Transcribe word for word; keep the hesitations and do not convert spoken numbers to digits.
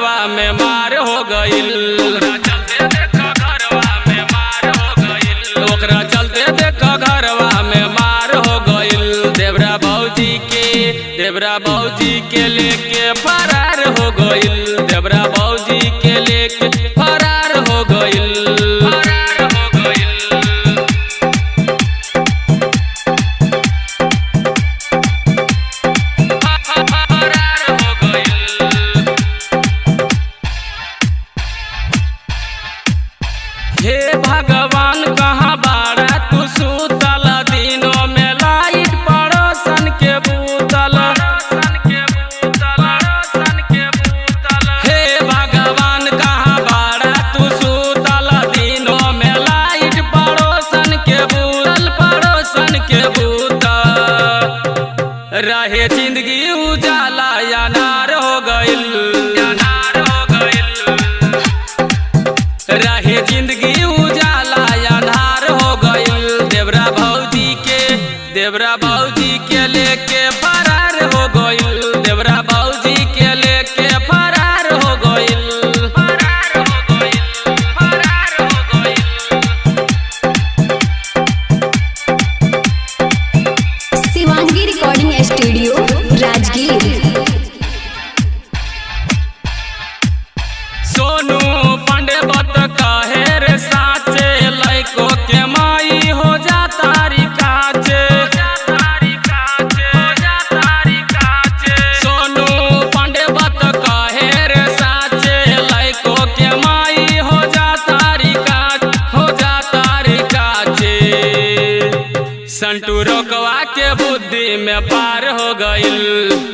घरवा में मार हो गइल। ओकरा चलते देखा घरवा में मार हो गइल। ओकरा चलते देखा घरवा में मार हो गइल। देवरा भौजी के देवरा भौजी के लेके फरार हो गइल। देवरा भौजी के लेके फरार हो गइल। हे भगवान कहाँ बाड़ा तू सुतल, दिनों में लाइट पड़ोसन के बूतल। हे भगवान कहाँ बाड़ा तू सुतल, दिनों में लाइट पड़ोसन के बूतल। पड़ोसन के बूतल रहे जिंदगी उजाला अनार हो गइल। अनार हो गइल रहे जिंदगी उजाला अन्हार हो गइल। देवरा भौजी के देवरा भौजी के लेके फरार हो गइल। देवरा भौजी के लेके फरार हो गइल। फरार हो गइल। फरार हो गइल। Shivangi recording studio Rajgir. सोनू पांडे बत कहे रे साचे, लइको के माई हो जा तारी काचे। सोनू पांडे बत कहे रे साचे, लइको के माई हो जा तारी काच हो जा तारी काचे। संटू रोकवा के बुद्धि में पार हो गइल।